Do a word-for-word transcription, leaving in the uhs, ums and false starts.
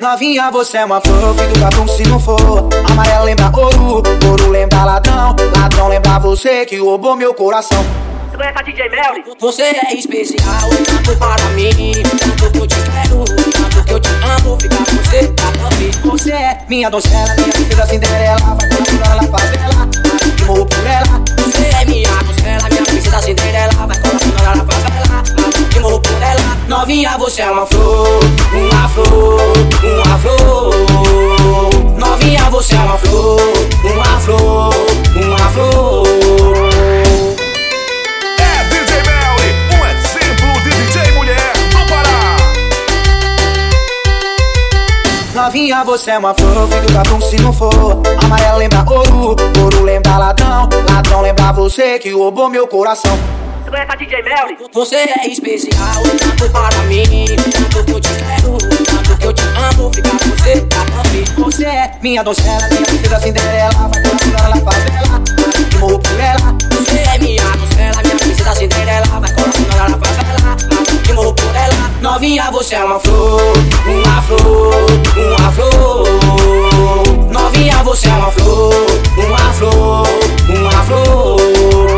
Novinha, você é uma flor, feito capum se não for. Amarelo lembra ouro, ouro lembra ladrão, ladrão lembra você que roubou meu coração. Você conhece a D J Melly? Você é especial, tanto para mim, tanto que eu te quero, tanto que eu te amo, ficar com você, tá. Você é minha donzela, minha princesa Cinderela, vai colar na favela, que morro por ela. Você é minha donzela, minha princesa Cinderela, vai colar na favela, que morro por ela. Novinha, você é uma flor, uma flor, uma flor. Novinha, você é uma flor, uma flor, uma flor. É D J Melly, um exemplo de D J mulher do Pará. Novinha, você é uma flor, feito capum se não for. Amarelo lembra ouro, ouro lembra ladrão, ladrão lembra você que roubou meu coração. Você conhece a D J Melly? Você é especial, tanto para mim, tanto que eu te quero, tanto que eu te amo, ficar com você, tá. Você é minha donzela, minha princesa Cinderela, vai colar na favela, que morro por ela. Você é minha donzela, minha princesa Cinderela, vai colar na favela, que morro por ela. Novinha, você é uma flor, uma flor, uma flor. Novinha, você é uma flor, uma flor, uma flor.